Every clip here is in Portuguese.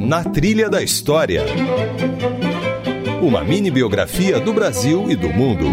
Na Trilha da História. Uma mini-biografia do Brasil e do mundo.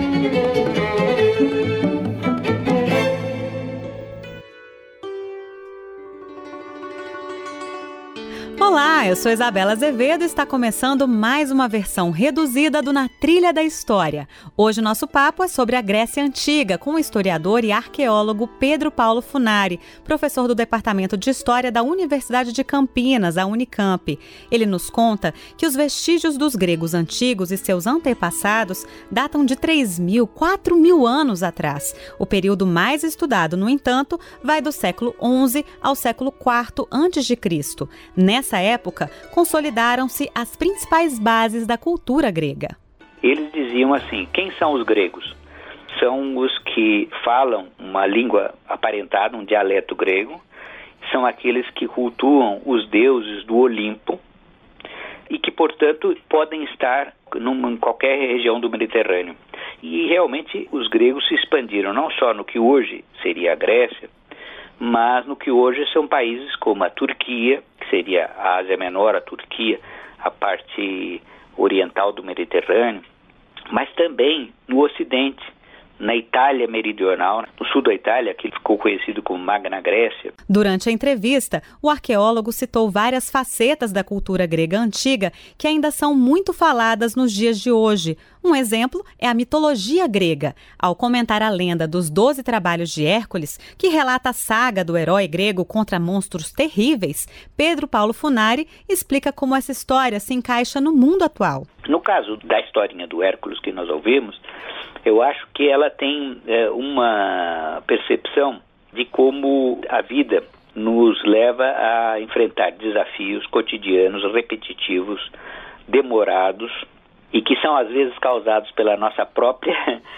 Olá, eu sou Isabela Azevedo e está começando mais uma versão reduzida do Na Trilha da História. Hoje o nosso papo é sobre a Grécia Antiga, com o historiador e arqueólogo Pedro Paulo Funari, professor do Departamento de História da Universidade de Campinas, a Unicamp. Ele nos conta que os vestígios dos gregos antigos e seus antepassados datam de 3.000, 4.000 anos atrás. O período mais estudado, no entanto, vai do século XI ao século IV a.C. Nessa época, consolidaram-se as principais bases da cultura grega. Eles diziam assim: quem são os gregos? São os que falam uma língua aparentada, um dialeto grego, são aqueles que cultuam os deuses do Olimpo e que, portanto, podem estar em qualquer região do Mediterrâneo. E realmente os gregos se expandiram não só no que hoje seria a Grécia, mas no que hoje são países como a Turquia, que seria a Ásia Menor, a Turquia, a parte oriental do Mediterrâneo, mas também no Ocidente, na Itália meridional, no sul da Itália, que ficou conhecido como Magna Grécia. Durante a entrevista, o arqueólogo citou várias facetas da cultura grega antiga que ainda são muito faladas nos dias de hoje. Um exemplo é a mitologia grega. Ao comentar a lenda dos 12 trabalhos de Hércules, que relata a saga do herói grego contra monstros terríveis, Pedro Paulo Funari explica como essa história se encaixa no mundo atual. No caso da historinha do Hércules que nós ouvimos, eu acho que ela tem uma percepção de como a vida nos leva a enfrentar desafios cotidianos, repetitivos, demorados, e que são às vezes causados pela nossa própria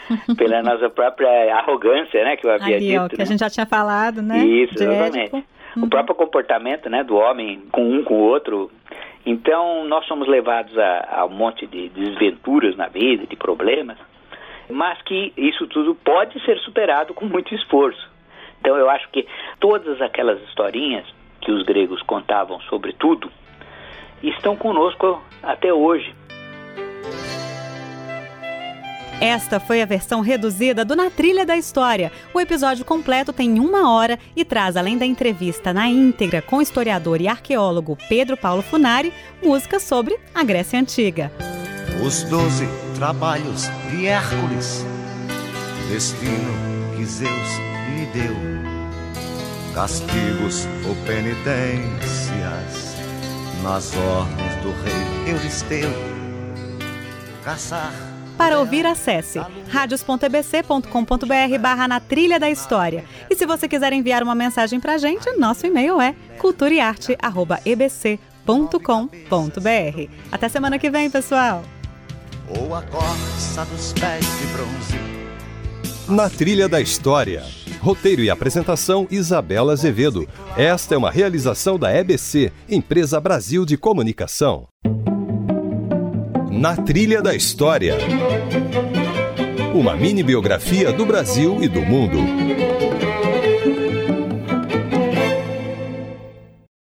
arrogância, né, que eu havia dito. Que a gente já tinha falado, né? Isso, exatamente. O próprio comportamento, né, do homem com o outro. Então, nós somos levados a um monte de desventuras na vida, de problemas, mas que isso tudo pode ser superado com muito esforço. Então, eu acho que todas aquelas historinhas que os gregos contavam sobre tudo estão conosco até hoje. Esta foi a versão reduzida do Na Trilha da História. O episódio completo tem 1 hora e traz, além da entrevista na íntegra com o historiador e arqueólogo Pedro Paulo Funari, músicas sobre a Grécia Antiga. Os 12 trabalhos de Hércules, destino que Zeus lhe deu, castigos ou penitências, nas ordens do rei Euristeu, caçar. Para ouvir, acesse radios.ebc.com.br/Na Trilha da História. E se você quiser enviar uma mensagem pra gente, nosso e-mail é culturaearte@ebc.com.br. Até semana que vem, pessoal! Ou a corça dos pés de bronze. Na Trilha da História. Roteiro e apresentação, Isabela Azevedo. Esta é uma realização da EBC, Empresa Brasil de Comunicação. Na Trilha da História. Uma mini-biografia do Brasil e do mundo.